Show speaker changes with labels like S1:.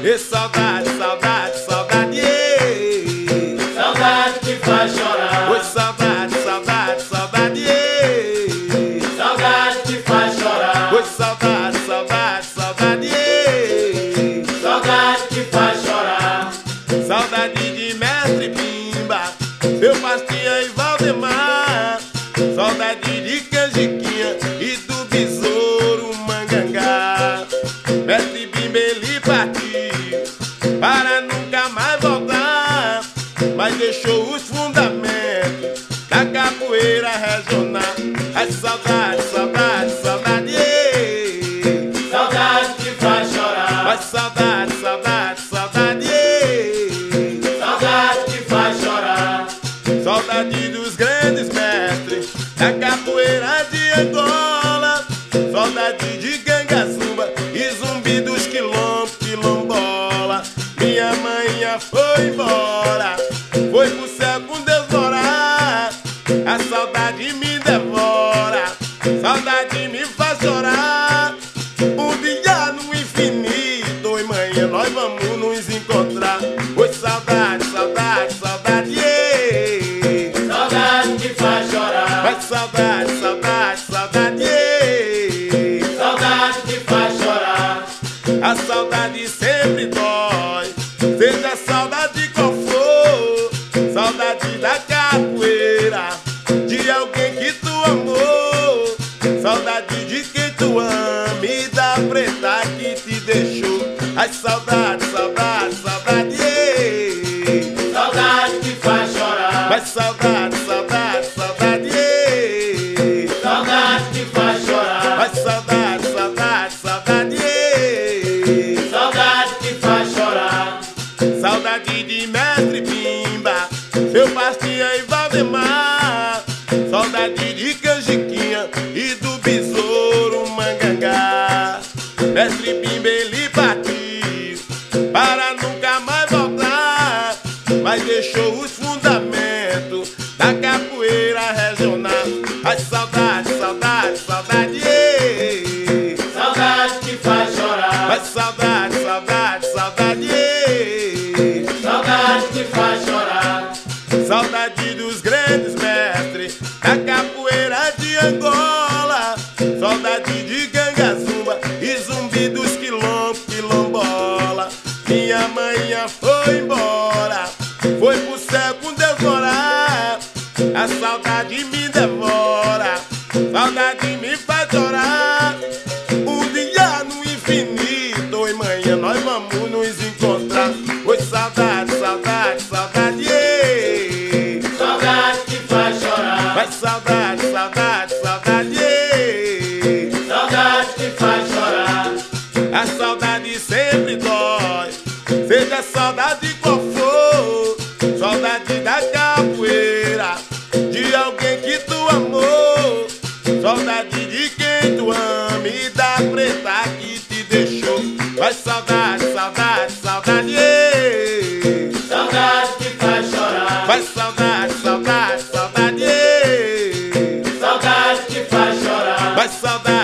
S1: E saudade, saudade, saudade, ei.
S2: Saudade que faz chorar.
S1: Oi, saudade, saudade, saudade, ei.
S2: Saudade que faz chorar.
S1: Oi, saudade, saudade, saudade, ei.
S2: Saudade que faz chorar.
S1: Saudade de Mestre Pimba, meu pastinha e Valdemar. Saudade de Canjiquinha e do Besouro Mangangá. Mestre Pimba ele partiu para nunca mais voltar, mas deixou os fundamentos da capoeira regional. Ai, saudade, saudade, saudade, ei.
S2: Saudade que faz chorar.
S1: Ai, saudade, saudade, saudade, ei.
S2: Saudade que faz chorar.
S1: Saudade dos grandes mestres da capoeira de Angola. Saudade de Gangazumba e Zumbi dos quilombola. Minha manhã foi embora, foi pro céu com Deus morar. A saudade me devora, saudade me faz chorar. Um dia no infinito, e manhã nós vamos nos encontrar. Oi, saudade, saudade, saudade, ei.
S2: Saudade que faz chorar.
S1: Vai, saudade, saudade, saudade, ei.
S2: Saudade que faz chorar.
S1: A saudade sempre dói, seja a saudade qual for. Saudade da capoeira, de alguém que tu amou. Saudade de quem tu ama e da preta que te deixou. Ai, saudade, saudade, saudade, ei.
S2: Saudade que faz chorar.
S1: Mas saudade, saudade, saudade, ei.
S2: Saudade que faz chorar.
S1: Mas saudade, saudade, saudade, ei.
S2: Saudade que faz chorar.
S1: Saudade de Mestre Pimba, seu pastinha e Valdemar. Saudade de Canjiquinha e do Besouro Mangangá. Mestre Pimba ele partiu para nunca mais voltar, mas deixou os fundamentos da capoeira regional. Ai, saudade, saudade, saudade, ei.
S2: Saudade que faz chorar.
S1: Mas saudade, saudade, saudade, ei.
S2: Saudade que faz chorar.
S1: Saudade dos grandes mestres da capoeira de Angola. Saudade de Gangazumba e Zumbi dos quilombola. Minha manhã foi embora, foi pro céu com Deus morar. A saudade me devora, saudade me faz chorar. Um dia no infinito, e manhã nós vamos nos encontrar. Oi, saudade, saudade, saudade, ei.
S2: Saudade que faz chorar.
S1: Vai, saudade, saudade, saudade, ei.
S2: Saudade que faz chorar.
S1: A saudade sempre dói, seja a saudade qual for. Saudade da capoeira, de alguém que tu amou. Saudade de quem tu ama e da preta que te deixou. Vai, saudade, saudade, saudade, ei.
S2: Saudade que faz chorar.
S1: Vai, saudade, saudade, saudade, ei.
S2: Saudade que faz chorar.
S1: Vai, saudade.